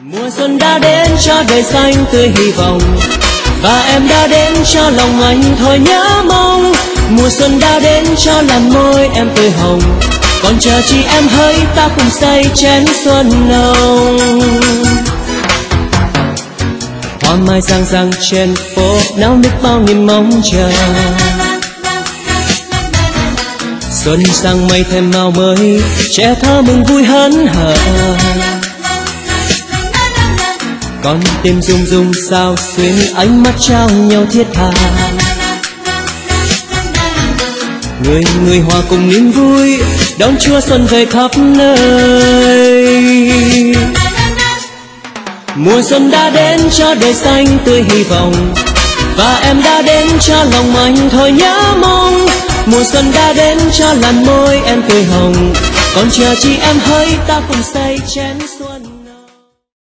Mùa xuân đã đến cho đời xanh tươi hy vọng, và em đã đến cho lòng anh thôi nhớ mong. Mùa xuân đã đến cho làn môi em tươi hồng, còn chờ chi em hỡi ta cùng say chén xuân nồng. Hoa mai răng răng trên phố náo nức bao niềm mong chờ, xuân sang mây thêm màu mới, trẻ thơ mừng vui hớn hở. Con tim rung rung sao xuyến, ánh mắt trao nhau thiết tha. Người người hòa cùng niềm vui, đón Chúa xuân về khắp nơi. Mùa xuân đã đến cho đời xanh tươi hy vọng, và em đã đến cho lòng anh thôi nhớ mong. Mùa xuân đã đến cho làn môi em tươi hồng, còn chờ chi em hỡi ta cùng say chén